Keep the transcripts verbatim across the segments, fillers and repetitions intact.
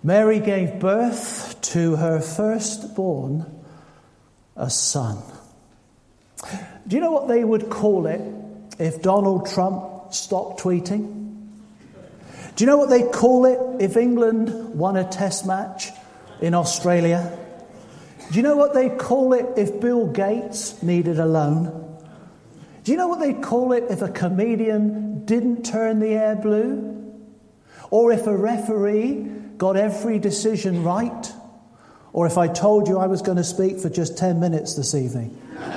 Mary gave birth to her firstborn, a son. Do you know what they would call it if Donald Trump stopped tweeting? Do you know what they'd call it if England won a test match in Australia? Do you know what they'd call it if Bill Gates needed a loan? Do you know what they'd call it if a comedian didn't turn the air blue? Or if a referee got every decision right? Or if I told you I was going to speak for just ten minutes this evening?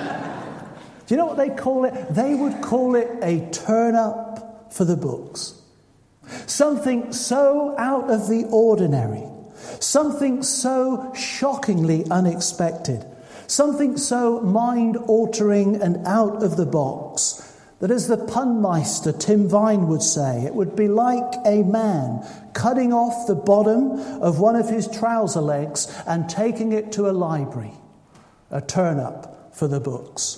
Do you know what they'd call it? They would call it a turn-up for the books. Something so out of the ordinary. Something so shockingly unexpected. Something so mind-altering and out of the box that, as the punmeister Tim Vine would say, it would be like a man cutting off the bottom of one of his trouser legs and taking it to a library. A turn-up for the books.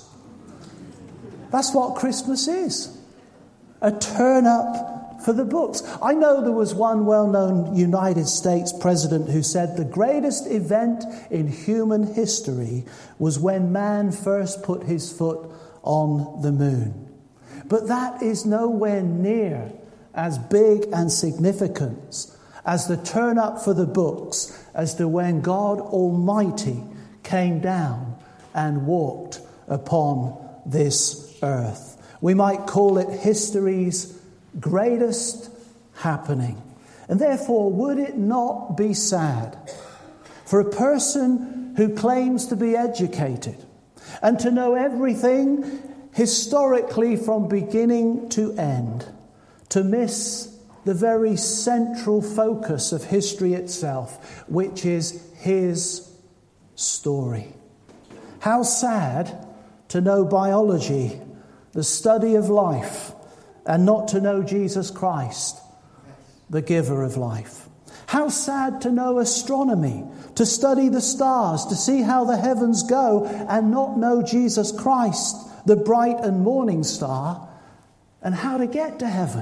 That's what Christmas is. A turn-up for the books. I know there was one well-known United States president who said the greatest event in human history was when man first put his foot on the moon. But that is nowhere near as big and significant as the turn-up for the books as to when God Almighty came down and walked upon this earth. We might call it history's greatest happening. And therefore, would it not be sad for a person who claims to be educated and to know everything historically from beginning to end, to miss the very central focus of history itself, which is his story? How sad to know biology, the study of life, and not to know Jesus Christ, the giver of life. How sad to know astronomy, to study the stars, to see how the heavens go, and not know Jesus Christ, the bright and morning star, and how to get to heaven.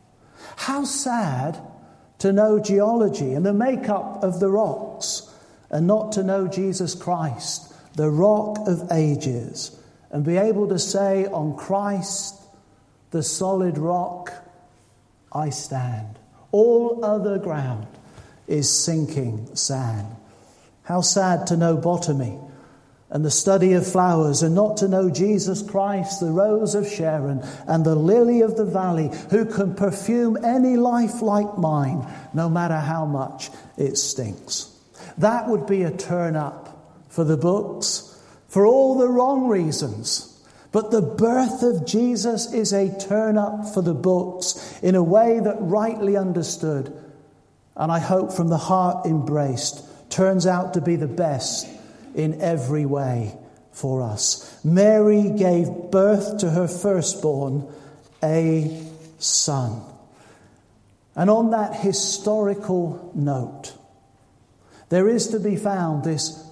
How sad to know geology and the makeup of the rocks, and not to know Jesus Christ, the rock of ages, and be able to say, on Christ, the solid rock, I stand. All other ground is sinking sand. How sad to know botany and the study of flowers, and not to know Jesus Christ, the rose of Sharon and the lily of the valley, who can perfume any life like mine, no matter how much it stinks. That would be a turn up for the books, for all the wrong reasons. But the birth of Jesus is a turn-up for the books in a way that, rightly understood, and I hope from the heart embraced, turns out to be the best in every way for us. Mary gave birth to her firstborn, a son. And on that historical note, there is to be found this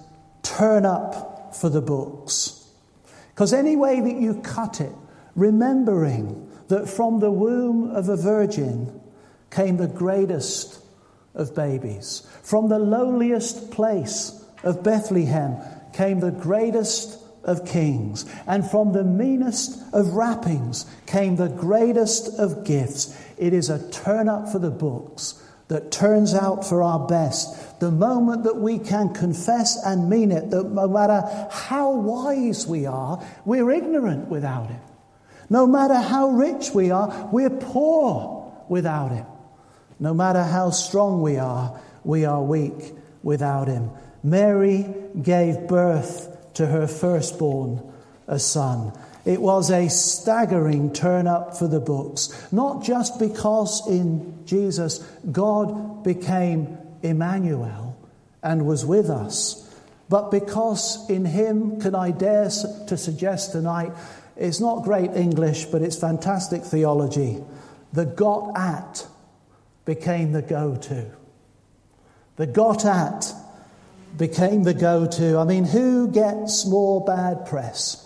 turn-up for the books. Because any way that you cut it, remembering that from the womb of a virgin came the greatest of babies. From the lowliest place of Bethlehem came the greatest of kings. And from the meanest of wrappings came the greatest of gifts. It is a turn up for the books that turns out for our best. The moment that we can confess and mean it, that no matter how wise we are, we're ignorant without it. No matter how rich we are, we're poor without it. No matter how strong we are, we are weak without him. Mary gave birth to her firstborn, a son. It was a staggering turn up for the books, not just because in Jesus God became Emmanuel and was with us, but because in him, can I dare to suggest tonight, it's not great English, but it's fantastic theology. The got at became the go-to. The got at became the go-to. I mean, who gets more bad press?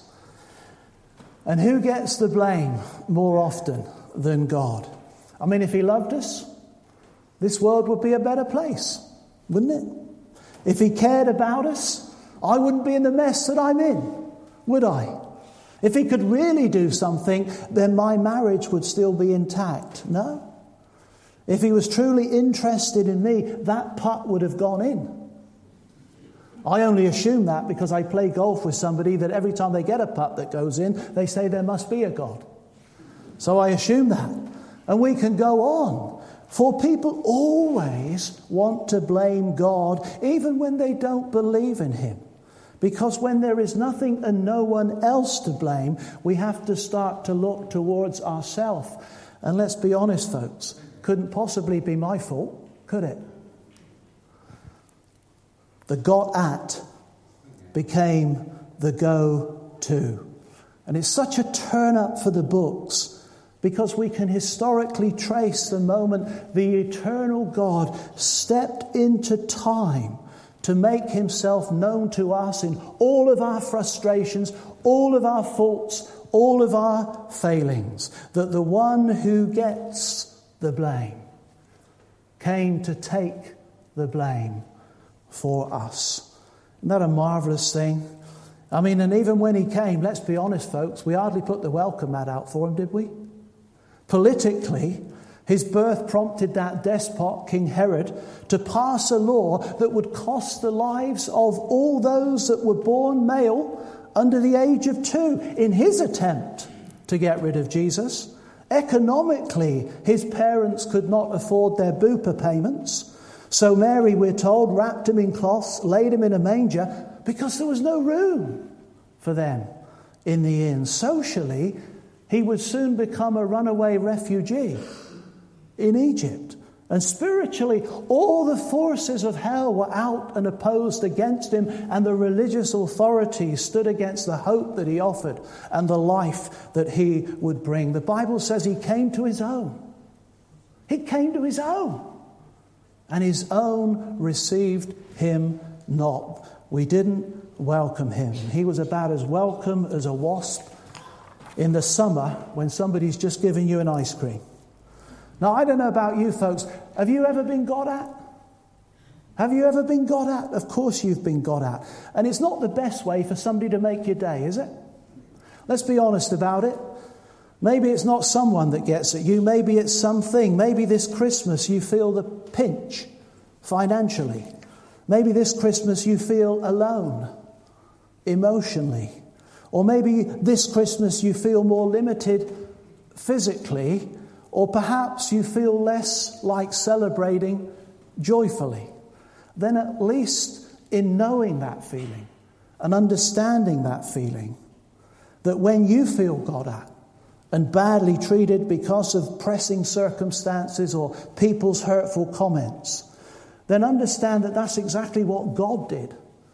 And who gets the blame more often than God? I mean, if he loved us, this world would be a better place. wouldn't it? If he cared about us, I wouldn't be in the mess that I'm in, would I? If he could really do something, then my marriage would still be intact. No. If he was truly interested in me, that putt would have gone in. I only assume that because I play golf with somebody that every time they get a putt that goes in, they say there must be a God. So I assume that. And we can go on. For people always want to blame God, even when they don't believe in him. Because when there is nothing and no one else to blame, we have to start to look towards ourselves. And let's be honest, folks, couldn't possibly be my fault, could it? The got at became the go to. And it's such a turn up for the books because we can historically trace the moment the eternal God stepped into time to make himself known to us in all of our frustrations, all of our faults, all of our failings. That the one who gets the blame came to take the blame for us. Isn't that a marvellous thing? I mean, and even when he came, let's be honest, folks, we hardly put the welcome mat out for him, did we? Politically, his birth prompted that despot, King Herod, to pass a law that would cost the lives of all those that were born male under the age of two in his attempt to get rid of Jesus. Economically, his parents could not afford their bupa payments. So Mary, we're told, wrapped him in cloths, laid him in a manger, because there was no room for them in the inn. Socially, he would soon become a runaway refugee in Egypt. And spiritually, all the forces of hell were out and opposed against him, and the religious authorities stood against the hope that he offered and the life that he would bring. The Bible says he came to his own. He came to his own. And his own received him not. We didn't welcome him. He was about as welcome as a wasp in the summer when somebody's just giving you an ice cream. Now, I don't know about you folks. Have you ever been got at? Have you ever been got at? Of course you've been got at. And it's not the best way for somebody to make your day, is it? Let's be honest about it. Maybe it's not someone that gets at you. Maybe it's something. Maybe this Christmas you feel the pinch financially. Maybe this Christmas you feel alone emotionally. Or maybe this Christmas you feel more limited physically. Or perhaps you feel less like celebrating joyfully. Then at least in knowing that feeling and understanding that feeling, that when you feel got at, and badly treated because of pressing circumstances or people's hurtful comments, then understand that that's exactly what God did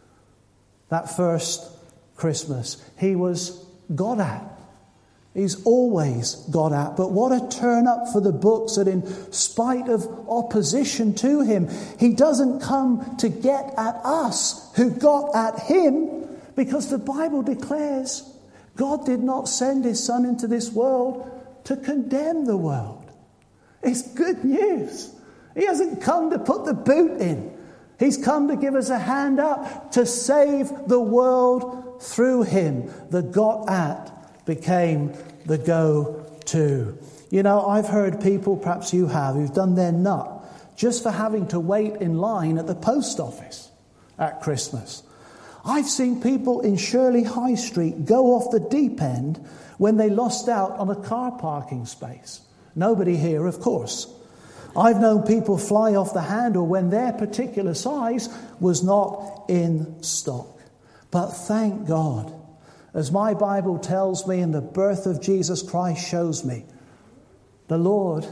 that first Christmas. He was got at. He's always got at. But what a turn up for the books that in spite of opposition to him, he doesn't come to get at us who got at him, because the Bible declares God did not send his Son into this world to condemn the world. It's good news. He hasn't come to put the boot in. He's come to give us a hand up to save the world through him. The got at became the go-to. You know, I've heard people, perhaps you have, who've done their nut just for having to wait in line at the post office at Christmas. I've seen people in Shirley High Street go off the deep end when they lost out on a car parking space. Nobody here, of course. I've known people fly off the handle when their particular size was not in stock. But thank God, as my Bible tells me and the birth of Jesus Christ shows me, the Lord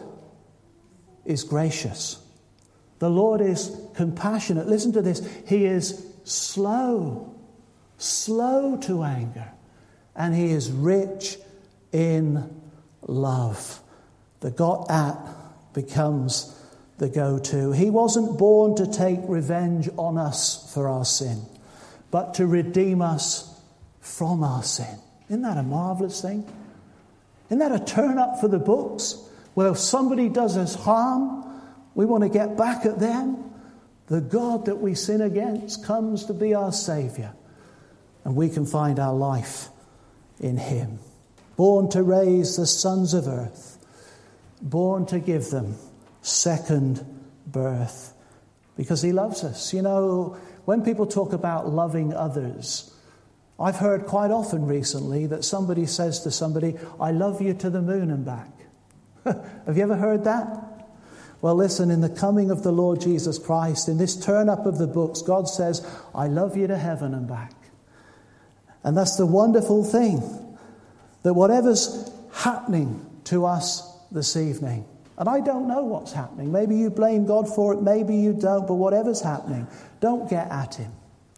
is gracious. The Lord is compassionate. Listen to this. He is slow, slow to anger, and he is rich in love. The got at becomes the go-to. He wasn't born to take revenge on us for our sin, but to redeem us from our sin. Isn't that a marvelous thing? Isn't that a turn up for the books? Well, if somebody does us harm, we want to get back at them. The God that we sin against comes to be our Saviour, and we can find our life in him. Born to raise the sons of earth, born to give them second birth, because he loves us. You know, when people talk about loving others, I've heard quite often recently that somebody says to somebody, I love you to the moon and back. Have you ever heard that? Well, listen, in the coming of the Lord Jesus Christ, in this turn up of the books, God says, I love you to heaven and back. And that's the wonderful thing, that whatever's happening to us this evening, and I don't know what's happening. Maybe you blame God for it, maybe you don't, but whatever's happening, don't get at him.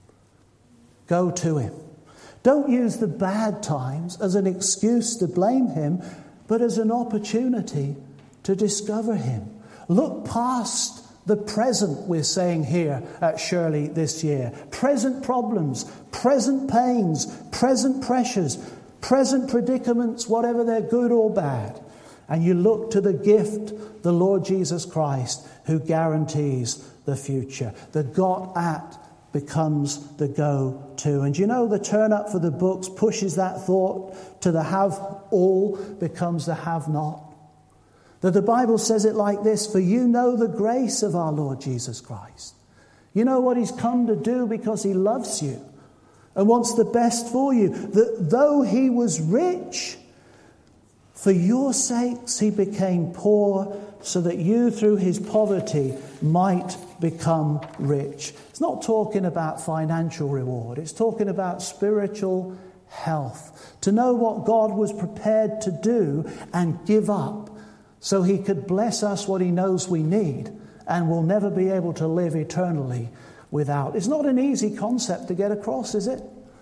Go to him. Don't use the bad times as an excuse to blame him, but as an opportunity to discover him. Look past the present, we're saying here at Shirley this year. Present problems, present pains, present pressures, present predicaments, whatever they're good or bad. And you look to the gift, the Lord Jesus Christ, who guarantees the future. The got at becomes the go-to. And you know, the turn up for the books pushes that thought to the have-all becomes the have-not. That the Bible says it like this, for you know the grace of our Lord Jesus Christ. You know what he's come to do because he loves you and wants the best for you. That though he was rich, for your sakes he became poor, so that you through his poverty might become rich. It's not talking about financial reward. It's talking about spiritual health. To know what God was prepared to do and give up, so he could bless us what he knows we need and will never be able to live eternally without. It's not an easy concept to get across, is it?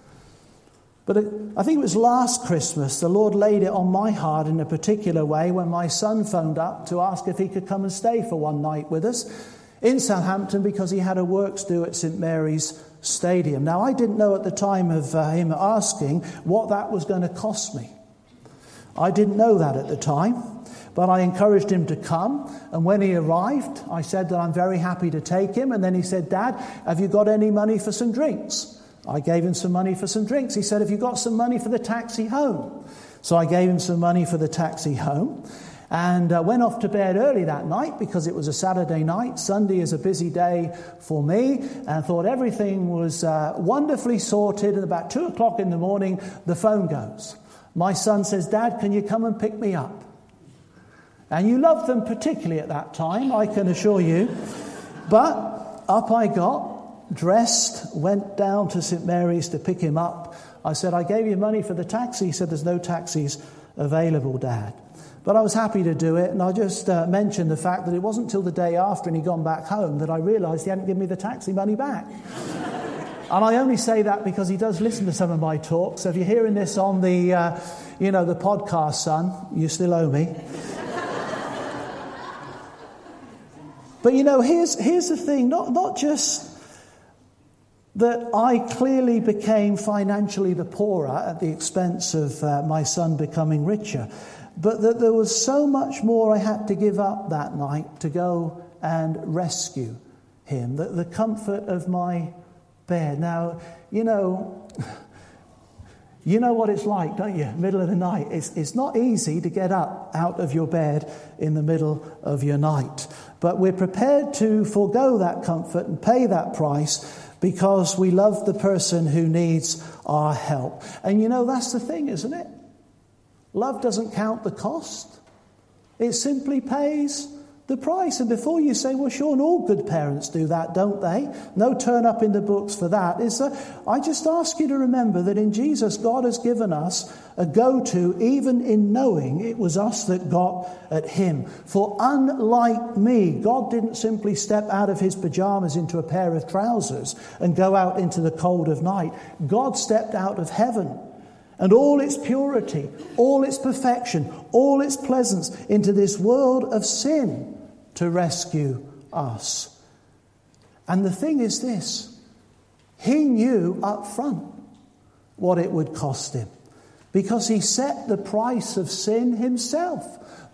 But it, I think it was last Christmas, the Lord laid it on my heart in a particular way when my son phoned up to ask if he could come and stay for one night with us in Southampton because he had a works due at St Mary's Stadium. Now, I didn't know at the time of uh, him asking what that was going to cost me. I didn't know that at the time. But I encouraged him to come, and when he arrived, I said that I'm very happy to take him, and then he said, Dad, have you got any money for some drinks? I gave him some money for some drinks. He said, have you got some money for the taxi home? So I gave him some money for the taxi home, and uh, went off to bed early that night because it was a Saturday night. Sunday is a busy day for me, and thought everything was uh, wonderfully sorted, and about two o'clock in the morning, the phone goes. My son says, Dad, can you come and pick me up? And you loved them particularly at that time, I can assure you. But up I got, dressed, went down to St Mary's to pick him up. I said, I gave you money for the taxi. He said, there's no taxis available, Dad. But I was happy to do it, and I just uh, mentioned the fact that it wasn't until the day after and he'd gone back home that I realised he hadn't given me the taxi money back. And I only say that because he does listen to some of my talks. So if you're hearing this on the, uh, you know, the podcast, son, you still owe me. But, you know, here's here's the thing, not, not just that I clearly became financially the poorer at the expense of uh, my son becoming richer, but that there was so much more I had to give up that night to go and rescue him, the, the comfort of my bed. Now, you know... You know what it's like, don't you? Middle of the night. It's, it's not easy to get up out of your bed in the middle of your night. But we're prepared to forego that comfort and pay that price because we love the person who needs our help. And you know, that's the thing, isn't it? Love doesn't count the cost. It simply pays the price. And before you say, well, sure, and all good parents do that, don't they? No turn up in the books for that. Is that I just ask you to remember that in Jesus, God has given us a go-to, even in knowing it was us that got at him. For unlike me, God didn't simply step out of his pajamas into a pair of trousers and go out into the cold of night. God stepped out of heaven and all its purity, all its perfection, all its pleasance into this world of sin to rescue us. And the thing is this, he knew up front what it would cost him because he set the price of sin himself.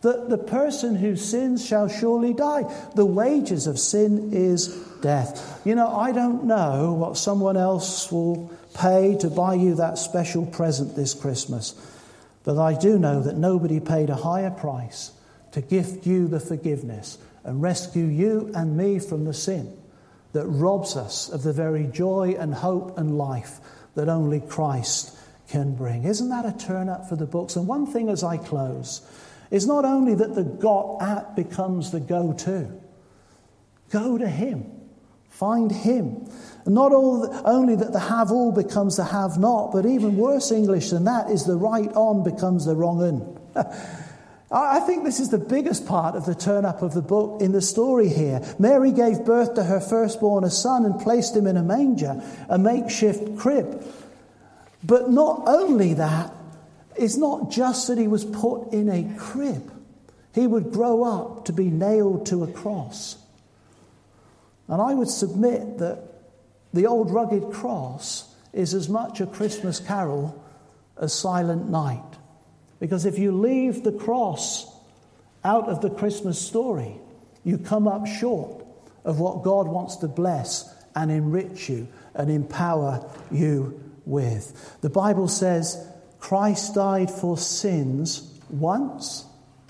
that the person who sins shall surely die. The wages of sin is death. You know, I don't know what someone else will pay to buy you that special present this Christmas, but I do know that nobody paid a higher price to gift you the forgiveness and rescue you and me from the sin that robs us of the very joy and hope and life that only Christ can bring. Isn't that a turn up for the books? And one thing as I close is not only that the got at becomes the go-to. Go to him. Find him. And not all, only that the have-all becomes the have-not, but even worse English than that is the right-on becomes the wrong-un. I think this is the biggest part of the turn-up of the book in the story here. Mary gave birth to her firstborn, a son, and placed him in a manger, a makeshift crib. But not only that, it's not just that he was put in a crib. He would grow up to be nailed to a cross. And I would submit that the old rugged cross is as much a Christmas carol as Silent Night. Because if you leave the cross out of the Christmas story, you come up short of what God wants to bless and enrich you and empower you with. The Bible says Christ died for sins once.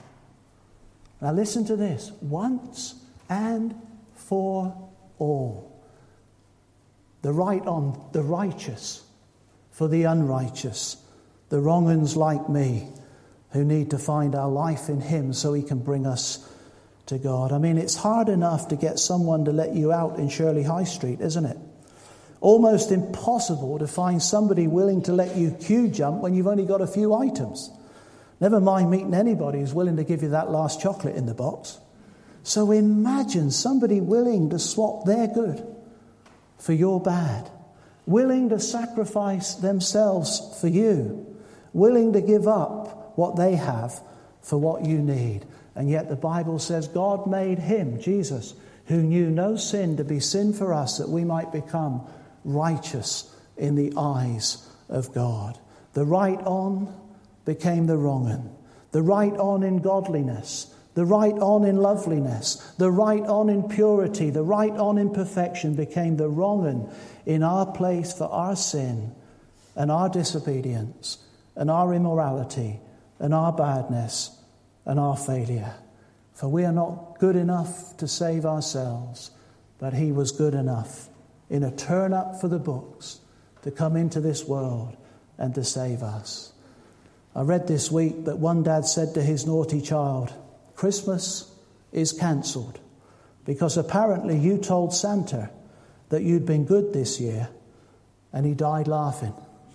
Now listen to this. Once and for all. The right on the righteous for the unrighteous. The wrong uns like me who need to find our life in him so he can bring us to God. I mean, it's hard enough to get someone to let you out in Shirley High Street, isn't it? Almost impossible to find somebody willing to let you queue jump when you've only got a few items. Never mind meeting anybody who's willing to give you that last chocolate in the box. So imagine somebody willing to swap their good for your bad. Willing to sacrifice themselves for you. Willing to give up what they have for what you need. And yet the Bible says God made him, Jesus, who knew no sin, to be sin for us, that we might become righteous in the eyes of God. The right on became the wrong on. The right on in godliness. The right on in loveliness. The right on in purity. The right on in perfection became the wrong on in our place for our sin and our disobedience and our immorality and our badness and our failure. For we are not good enough to save ourselves, but he was good enough in a turn up for the books to come into this world and to save us. I read this week that one dad said to his naughty child, Christmas is cancelled because apparently you told Santa that you'd been good this year, and he died laughing.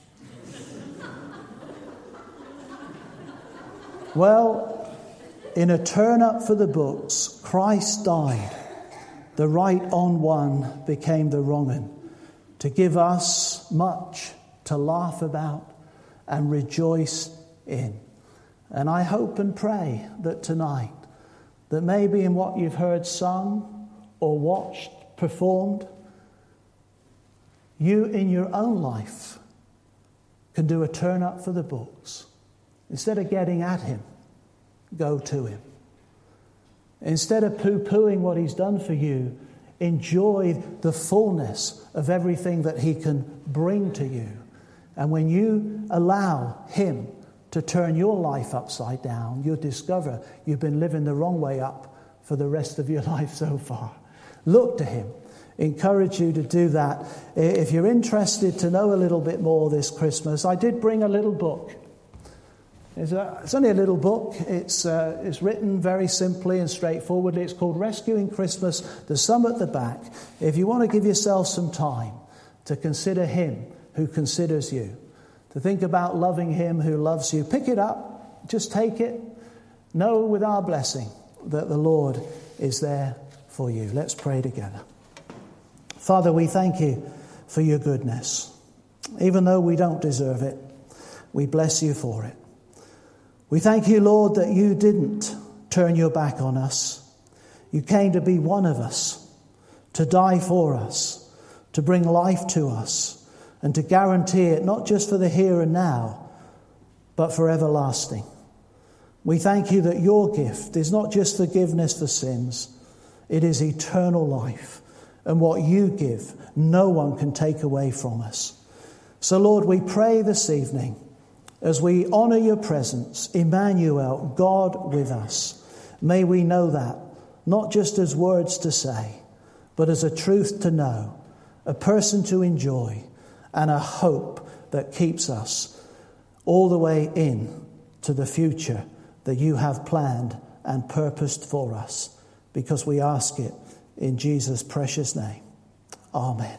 Well, in a turn up for the books, Christ died. The right on one became the wrong one, to give us much to laugh about and rejoice in. And I hope and pray that tonight, that maybe in what you've heard sung or watched performed, you in your own life can do a turn up for the books. Instead of getting at him, go to him. Instead of poo-pooing what he's done for you, enjoy the fullness of everything that he can bring to you. And when you allow him to turn your life upside down, you'll discover you've been living the wrong way up for the rest of your life so far. Look to him. Encourage you to do that. If you're interested to know a little bit more this Christmas, I did bring a little book. It's, a, it's only a little book. It's, uh, it's written very simply and straightforwardly. It's called Rescuing Christmas. There's some at the back. If you want to give yourself some time to consider him who considers you, to think about loving him who loves you, pick it up. Just take it. Know with our blessing that the Lord is there for you. Let's pray together. Father, we thank you for your goodness. Even though we don't deserve it, we bless you for it. We thank you, Lord, that you didn't turn your back on us. You came to be one of us, to die for us, to bring life to us, and to guarantee it not just for the here and now, but for everlasting. We thank you that your gift is not just forgiveness for sins, it is eternal life. And what you give, no one can take away from us. So, Lord, we pray this evening, as we honour your presence, Emmanuel, God with us, may we know that, not just as words to say, but as a truth to know, a person to enjoy, and a hope that keeps us all the way in to the future that you have planned and purposed for us, because we ask it in Jesus' precious name. Amen.